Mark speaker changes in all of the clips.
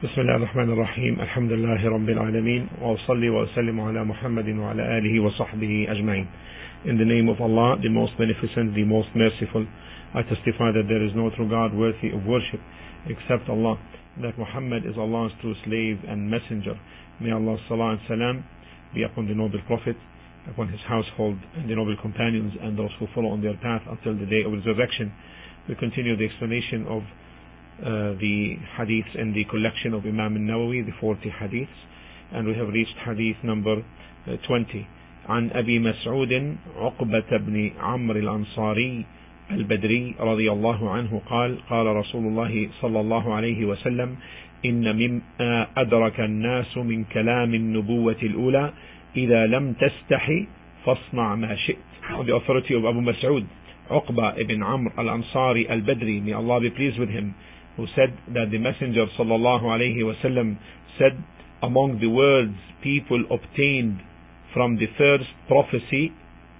Speaker 1: بسم الله الرحمن الرحيم الحمد لله رب العالمين وأصلي وأسلم على محمد وعلى آله وصحبه أجمعين. In the name of Allah, the most beneficent, the most merciful, I testify that there is no true God worthy of worship except Allah, that Muhammad is Allah's true slave and messenger. May Allah's salah and salam be upon the noble Prophet, upon his household and the noble companions and those who follow on their path until the day of resurrection. We continue the explanation of the hadiths in the collection of Imam al-Nawawi, the 40 hadiths, and we have reached hadith number 20. عن أبي مسعود عقبة بن عمرو الأنصاري البدري رضي الله عنه قال قال رسول الله صلى الله عليه وسلم إن مما أدرك الناس من كلام النبوة الأولى إذا لم تستحي فاصنع ما شئت. On the authority of Abu Mas'ud Uqba ibn Amr al-Ansari al-Badri, may Allah be pleased with him, who said that the Messenger sallallahu alayhi wasallam said, among the words people obtained from the first prophecy,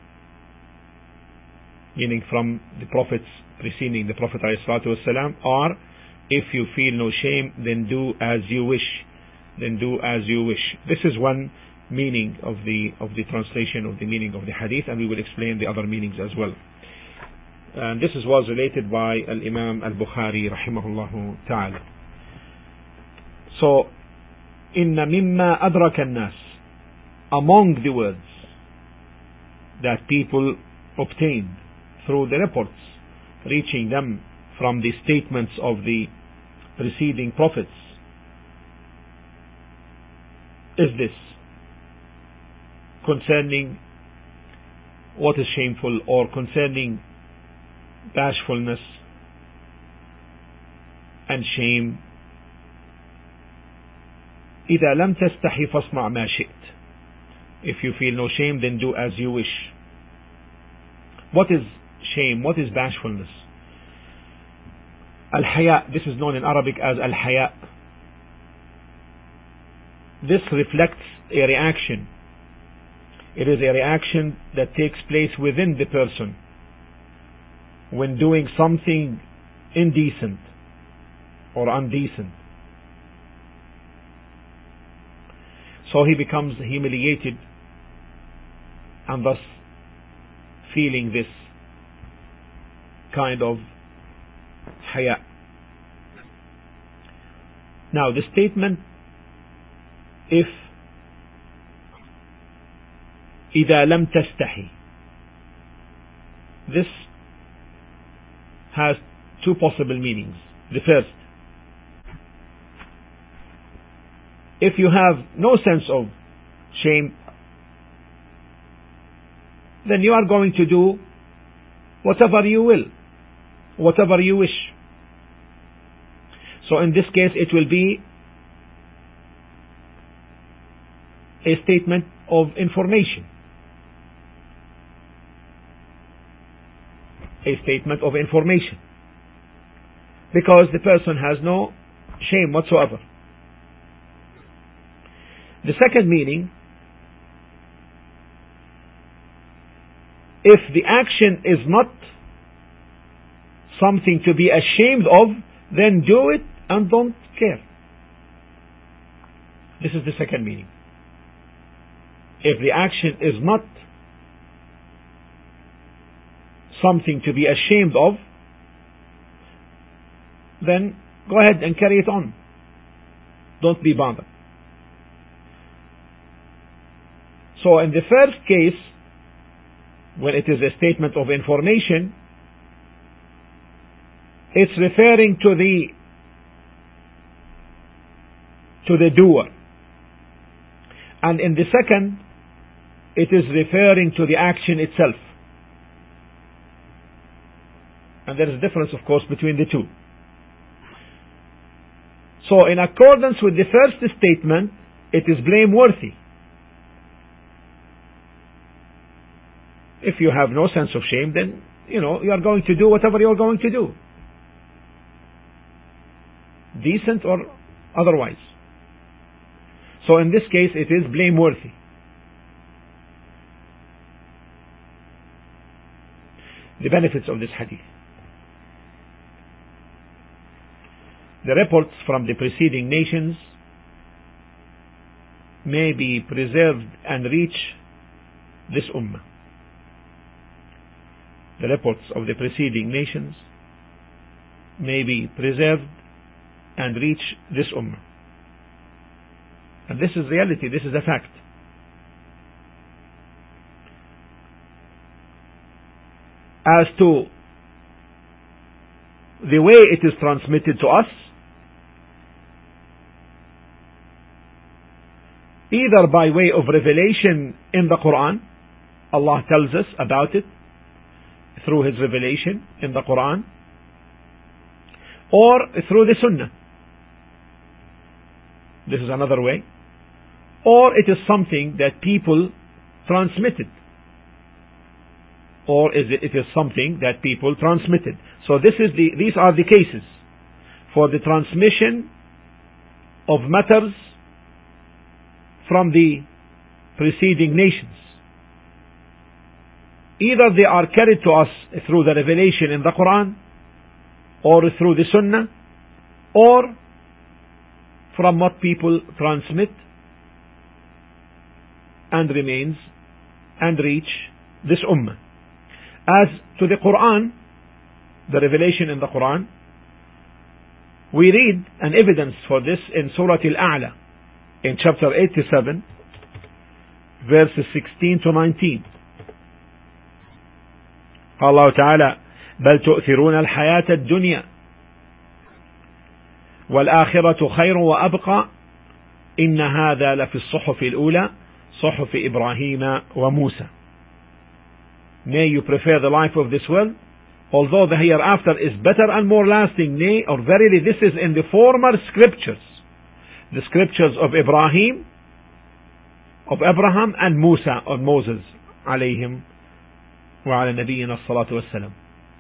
Speaker 1: meaning from the prophets preceding the Prophet alayhi salatu wasalam, are, if you feel no shame, then do as you wish. Then do as you wish. This is one meaning of the translation of the meaning of the hadith, and we will explain the other meanings as well. And this was related by Al-Imam Al-Bukhari rahimahullah ta'ala. So, inna mimma adraka an-nas, among the words that people obtained through the reports reaching them from the statements of the preceding prophets, is this concerning what is shameful or concerning bashfulness and shame. إذا لم تستحي فاصنع ما شئت. If you feel no shame, then do as you wish. What is shame? What is bashfulness? Al-haya, this is known in Arabic as al-haya. This reflects a reaction. It is a reaction that takes place within the person when doing something indecent or undecent. So he becomes humiliated and thus feeling this kind of haya. Now the statement, if إذا لم تستحي, this has two possible meanings. The first, if you have no sense of shame, then you are going to do whatever you will, whatever you wish. So in this case it will be a statement of information. A statement of information, because the person has no shame whatsoever. The second meaning, if the action is not something to be ashamed of, then do it and don't care. This is the second meaning. If the action is not something to be ashamed of, then go ahead and carry it on. Don't be bothered. So in the first case, when it is a statement of information, it's referring to the doer. And in the second, it is referring to the action itself. And there is a difference, of course, between the two. So in accordance with the first statement, it is blameworthy. If you have no sense of shame, then you are going to do whatever you are going to do, decent or otherwise. So in this case it is blameworthy. The benefits of this hadith. The reports from the preceding nations may be preserved and reach this ummah. The reports of the preceding nations may be preserved and reach this ummah. And this is reality, this is a fact. As to the way it is transmitted to us, either by way of revelation in the Quran, Allah tells us about it through His revelation in the Quran, or through the Sunnah. This is another way. Or it is something that people transmitted. Or it is something that people transmitted. So these are the cases for the transmission of matters from the preceding nations. Either they are carried to us through the revelation in the Quran, or through the Sunnah, or from what people transmit and remains and reach this ummah. As to the Quran, the revelation in the Quran, we read an evidence for this in Surah Al-A'la, in chapter 87, verses 16 to 19. Allah Ta'ala, بل تؤثرون الحياة الدنيا والآخرة خير وأبقى إن هذا لفي الصحف الأولى صحف إبراهيم وموسى. Nay, you prefer the life of this world, although the hereafter is better and more lasting. Nay, or verily this is in the former scriptures, the scriptures of Ibrahim, of Abraham, and Musa, or Moses, alayhim wa ala nabiyyina as-salatu was-salam.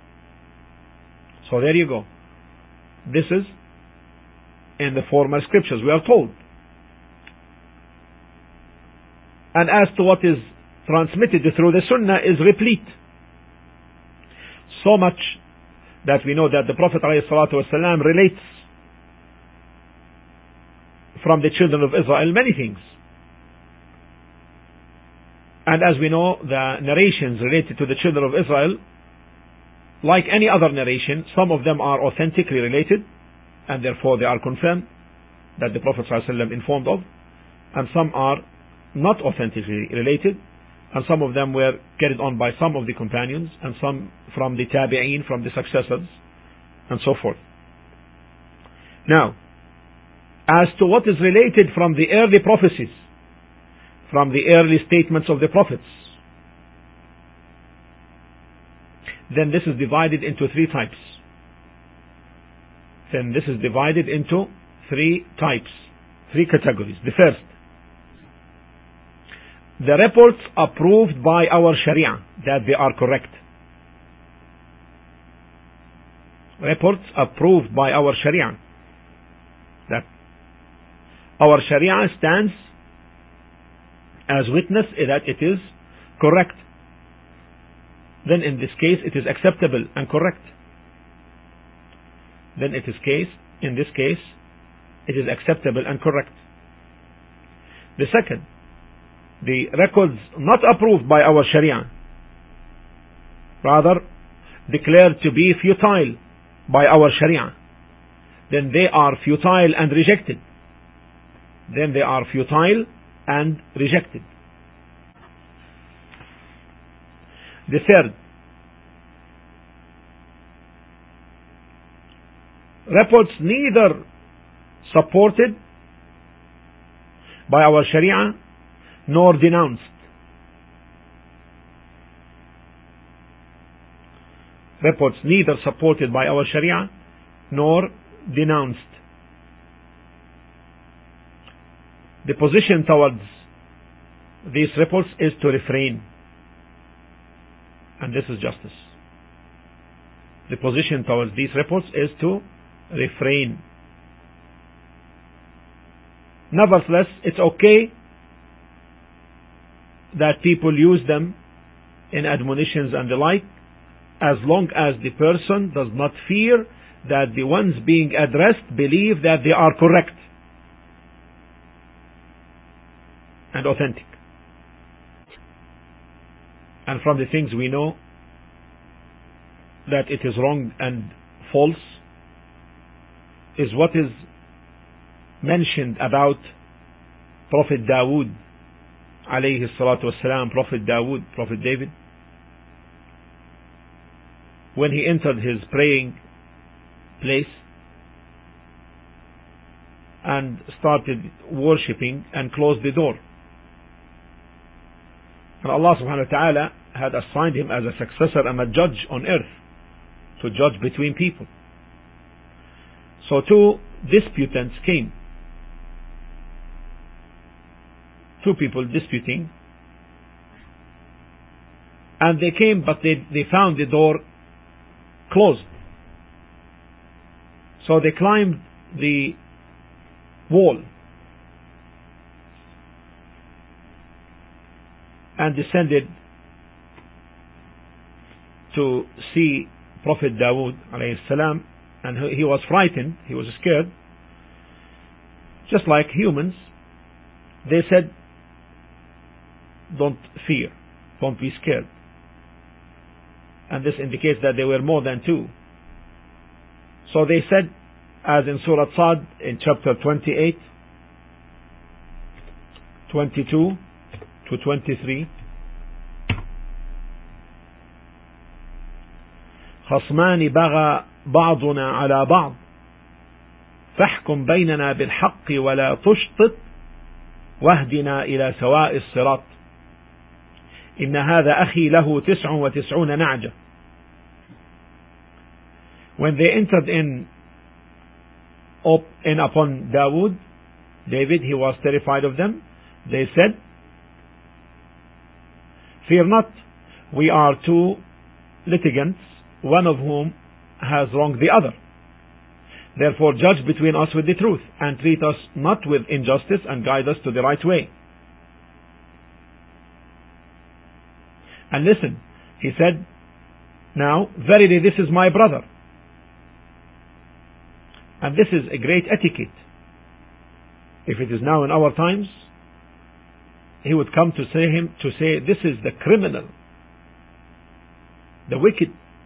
Speaker 1: So there you go. This is in the former scriptures, we are told. And as to what is transmitted through the Sunnah is replete. So much that we know that the Prophet ﷺ relates from the children of Israel many things. And as we know, the narrations related to the children of Israel, like any other narration, some of them are authentically related, and therefore they are confirmed that the Prophet ﷺ informed of, and some are not authentically related, and some of them were carried on by some of the companions, and some from the tabi'een, from the successors, and so forth. Now, as to what is related from the early prophecies, from the early statements of the prophets, then this is divided into three types. Three categories. The first, the reports approved by our Sharia, that they are correct. Reports approved by our Sharia, that our Sharia stands as witness that it is correct. Then in this case it is acceptable and correct. In this case it is acceptable and correct. The second, the records not approved by our Sharia, rather declared to be futile by our Sharia, then they are futile and rejected. The third, reports neither supported by our Sharia nor denounced. Reports neither supported by our Sharia nor denounced. The position towards these reports is to refrain. And this is justice. The position towards these reports is to refrain. Nevertheless, it's okay that people use them in admonitions and the like, as long as the person does not fear that the ones being addressed believe that they are correct and authentic. And from the things we know that it is wrong and false is what is mentioned about Prophet Dawood alayhi salatu wasalam, Prophet Dawood, Prophet David, when he entered his praying place and started worshipping and closed the door. And Allah subhanahu wa ta'ala had assigned him as a successor and a judge on earth to judge between people. So two disputants came. Two people disputing. And they came, but they found the door closed. So they climbed the wall and descended to see Prophet Dawood alayhi salam, and he was frightened, he was scared, just like humans. They said, don't fear, don't be scared. And this indicates that there were more than two. So they said, as in Surah Sad in chapter 28, 22 to 23, خصمان بغى بعضنا على بعض فاحكم بيننا بالحق ولا تشطط واهدنا إلى سواء الصراط إن هذا أخي له 99 نعجة. When they entered in upon David, he was terrified of them. They said, fear not, we are two litigants, one of whom has wronged the other. Therefore judge between us with the truth, and treat us not with injustice, and guide us to the right way. And listen, he said, now verily this is my brother. And this is a great etiquette. If it is now in our times, he would come to say this is the criminal, the wicked.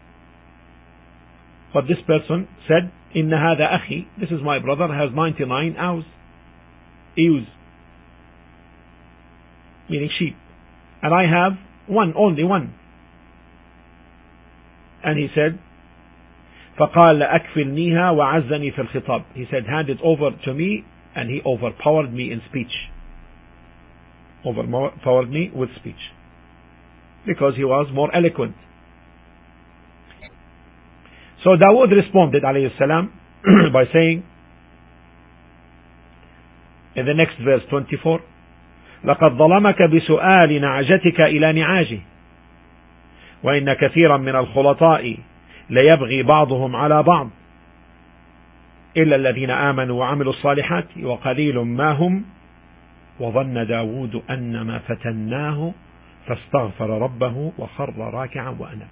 Speaker 1: But this person said, إن هذا أخي, this is my brother, has 99 ewes, meaning sheep, and I have one, only one. And he said, فقال أكفلنيها وعزني في الخطاب. He said, hand it over to me, and he overpowered me in speech. Overpowered me with speech, because he was more eloquent. So Dawood responded alayhi salam by saying in the next verse 24, لقد ظلمك بسؤال نعجتك إلى نعاجه وإن كثيرا من الخلطاء ليبغي بعضهم على بعض إلا الذين آمنوا وعملوا الصالحات وقليل ما هم وظن داود أنما فتناه فاستغفر ربه وخر راكعا وأناب.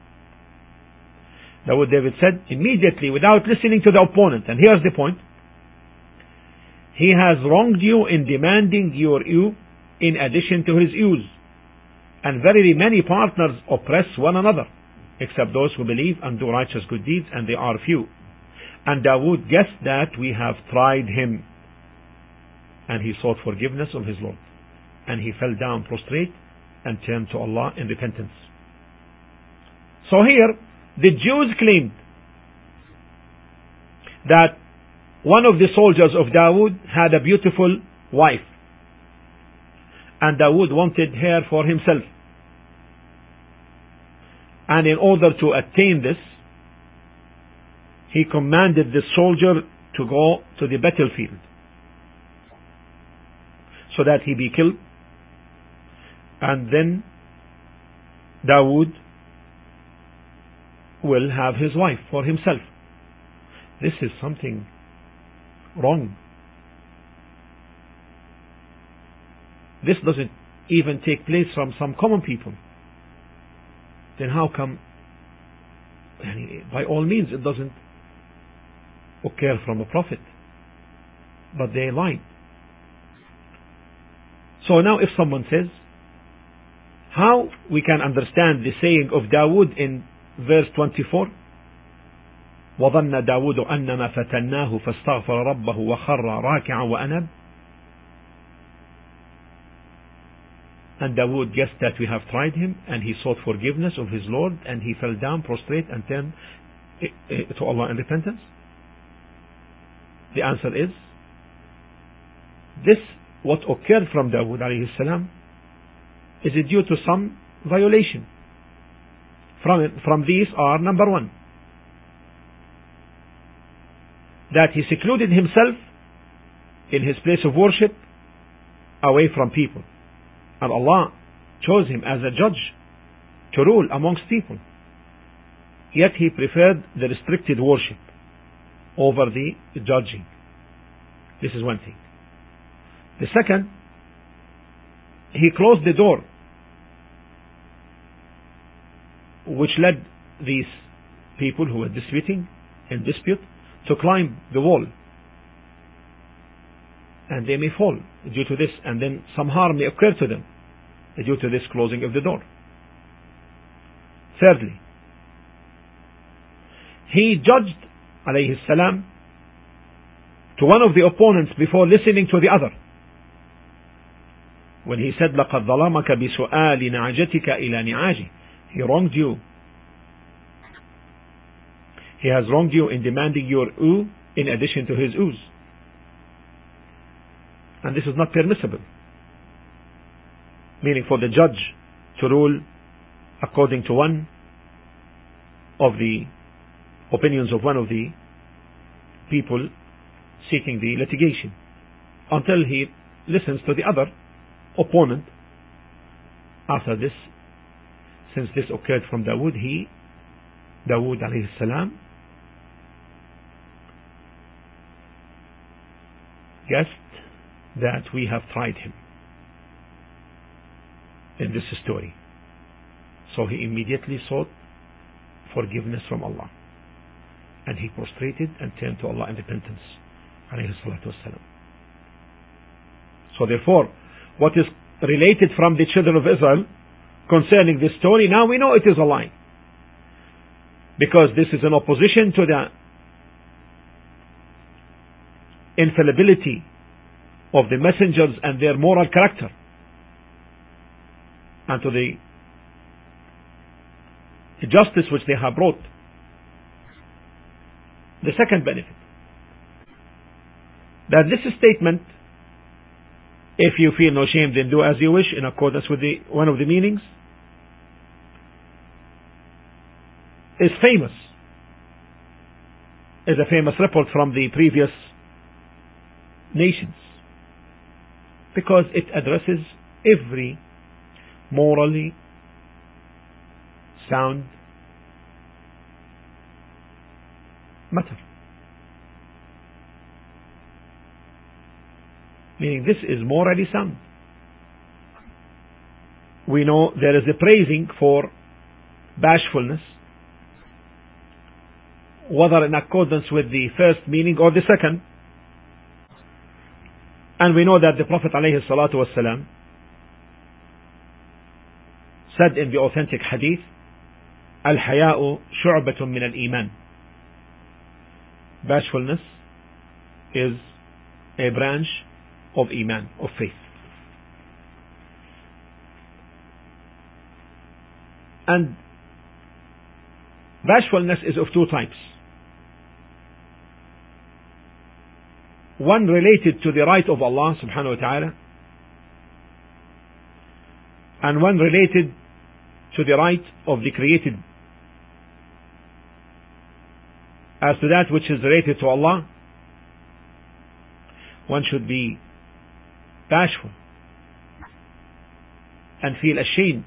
Speaker 1: David said immediately, without listening to the opponent, and here's the point: he has wronged you in demanding your ewe in addition to his ewes, and very many partners oppress one another, except those who believe and do righteous good deeds, and they are few. And Dawood guessed that we have tried him, and he sought forgiveness of his Lord, and he fell down prostrate and turned to Allah in repentance. So here the Jews claimed that one of the soldiers of Dawood had a beautiful wife, and Dawood wanted her for himself. And in order to attain this, he commanded the soldier to go to the battlefield so that he be killed, and then Dawood will have his wife for himself. This is something wrong. This doesn't even take place from some common people. Then how come, by all means, it doesn't occur from a prophet, but they lied. So now if someone says, how we can understand the saying of Dawood in verse 24, وظن داود أنما فتناه فاستغفر ربه وخر راكعا وأنب. And Dawood guessed that we have tried him, and he sought forgiveness of his Lord, and he fell down prostrate and turned to Allah in repentance. The answer is, this what occurred from Dawood alayhi salam is due to some violation. From these are, number one, that he secluded himself in his place of worship away from people, and Allah chose him as a judge to rule amongst people, yet he preferred the restricted worship over the judging. This is one thing. The second, he closed the door, which led these people who were disputing in dispute to climb the wall, and they may fall due to this, and then some harm may occur to them due to this closing of the door. Thirdly, he judged alayhi salam to one of the opponents before listening to the other. When he said لَقَدْ ظَلَمَكَ بِسُؤَالِ نَعْجَتِكَ إِلَى نِعَاجِهِ, he wronged you. He has wronged you in demanding your oux in addition to his oux. And this is not permissible. Meaning for the judge to rule according to one of the opinions of one of the people seeking the litigation, until he listens to the other opponent. After this, since this occurred from Dawood, Dawood alayhi salam, guessed that we have tried him in this story. So he immediately sought forgiveness from Allah, and he prostrated and turned to Allah in repentance alayhi salatu wassalam. So therefore, what is related from the children of Israel concerning this story, now we know it is a lie, because this is in opposition to the infallibility of the messengers and their moral character, and to the justice which they have brought. The second benefit, that this statement, if you feel no shame, then do as you wish, in accordance with one of the meanings, is famous, is a famous report from the previous nations, because it addresses every morally sound matter. Meaning this is morally sound. We know there is a praising for bashfulness, whether in accordance with the first meaning or the second. And we know that the Prophet alayhi salatu wasalam said in the authentic hadith, Al-haya'u shu'batun min al-iman. Bashfulness is a branch of iman, of faith. And bashfulness is of two types. One related to the right of Allah subhanahu wa ta'ala, and one related to the right of the created. As to that which is related to Allah, one should be bashful and feel ashamed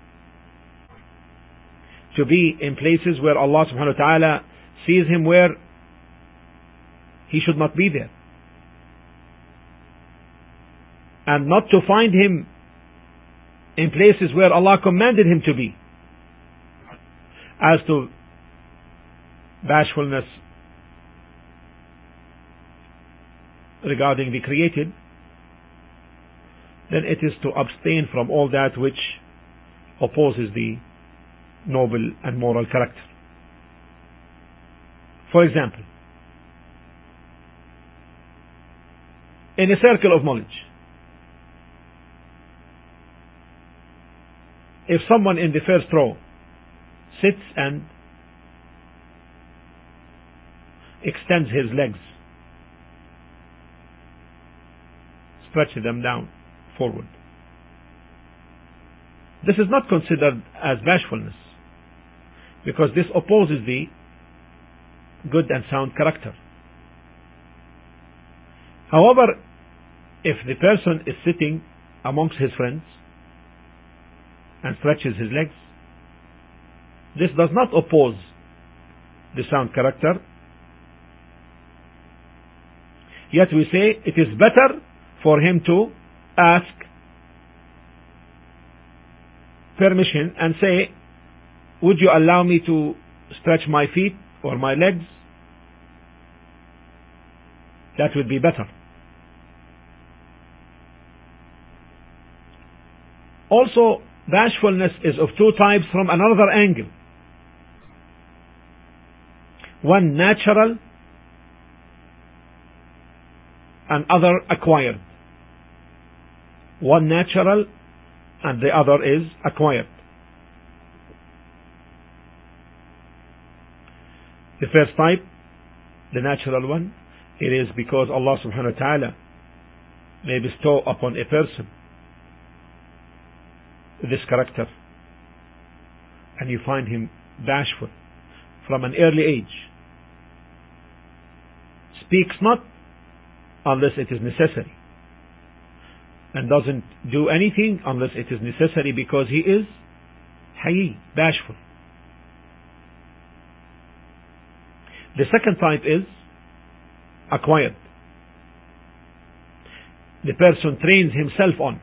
Speaker 1: to be in places where Allah subhanahu wa ta'ala sees him where he should not be there, and not to find him in places where Allah commanded him to be. As to bashfulness regarding the created, then it is to abstain from all that which opposes the noble and moral character. For example, in a circle of knowledge, if someone in the first row sits and extends his legs, stretches them down forward, this is not considered as bashfulness, because this opposes the good and sound character. However, if the person is sitting amongst his friends and stretches his legs, this does not oppose the sound character. Yet we say it is better for him to ask permission and say, would you allow me to stretch my feet or my legs? That would be better. Also, bashfulness is of two types from another angle. One natural and other acquired. One natural and the other is acquired. The first type, the natural one, it is because Allah subhanahu wa ta'ala may bestow upon a person this character, and you find him bashful from an early age, speaks not unless it is necessary, and doesn't do anything unless it is necessary, because he is hayy, bashful. The second type is acquired. The person trains himself on.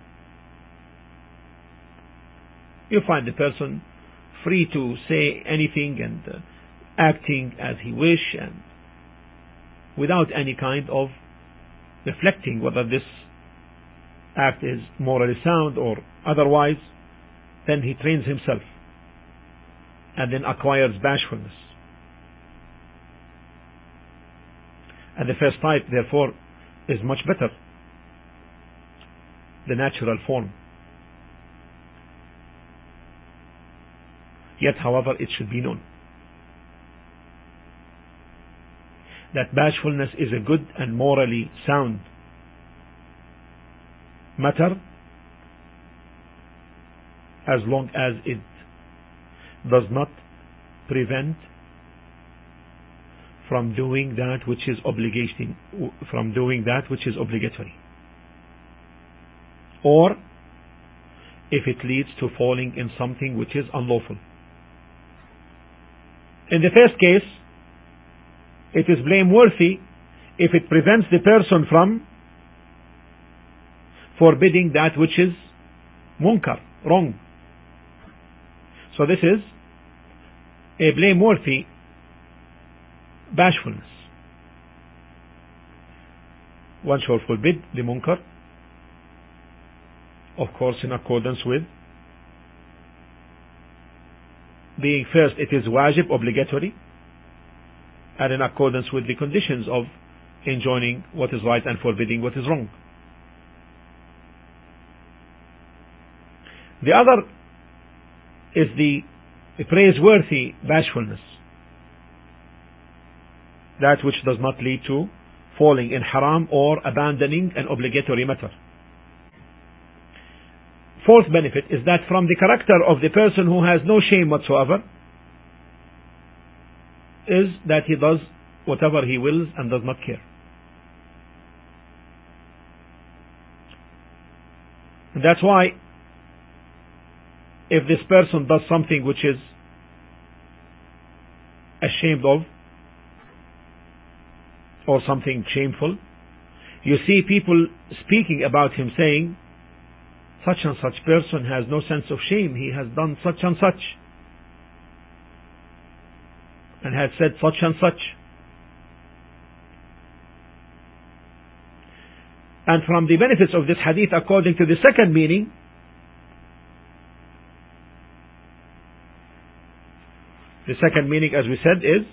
Speaker 1: You find the person free to say anything and acting as he wish, and without any kind of reflecting whether this act is morally sound or otherwise. Then he trains himself and then acquires bashfulness. And the first type, therefore, is much better, the natural form. Yet, however, it should be known that bashfulness is a good and morally sound matter as long as it does not prevent from doing that which is obligatory, or if it leads to falling in something which is unlawful. In the first case, it is blameworthy if it prevents the person from forbidding that which is munkar, wrong. So this is a blameworthy bashfulness. One shall forbid the munkar, of course, in accordance with being, first, it is wajib, obligatory, and in accordance with the conditions of enjoining what is right and forbidding what is wrong. The other is the praiseworthy bashfulness, that which does not lead to falling in haram or abandoning an obligatory matter. Fourth benefit is that from the character of the person who has no shame whatsoever is that he does whatever he wills and does not care. And that's why if this person does something which is ashamed of or something shameful, you see people speaking about him saying, such and such person has no sense of shame, he has done such and such and has said such and such. And from the benefits of this hadith, according to the second meaning, the second meaning, as we said, is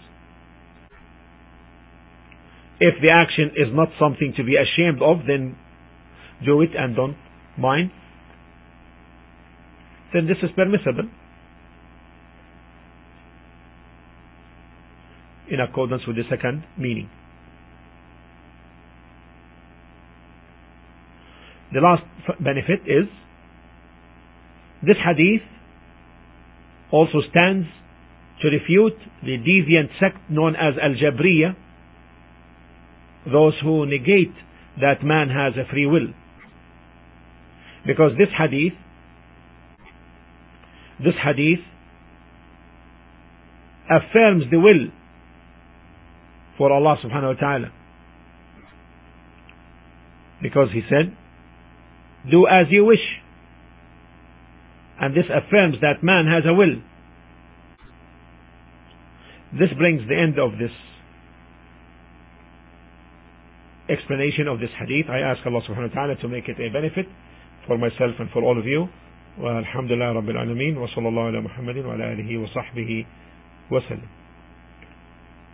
Speaker 1: if the action is not something to be ashamed of, then do it and don't mind. Then this is permissible in accordance with the second meaning. The last benefit is this hadith also stands to refute the deviant sect known as Al-Jabriya, those who negate that man has a free will. Because this hadith affirms the will for Allah subhanahu wa ta'ala. Because he said, do as you wish. And this affirms that man has a will. This brings the end of this explanation of this hadith. I ask Allah subhanahu wa ta'ala to make it a benefit for myself and for all of you. Wa alhamdulillah rabbil alameen wa sallallahu ala Muhammadin wa ala alihi wa sahbihi wa sallam.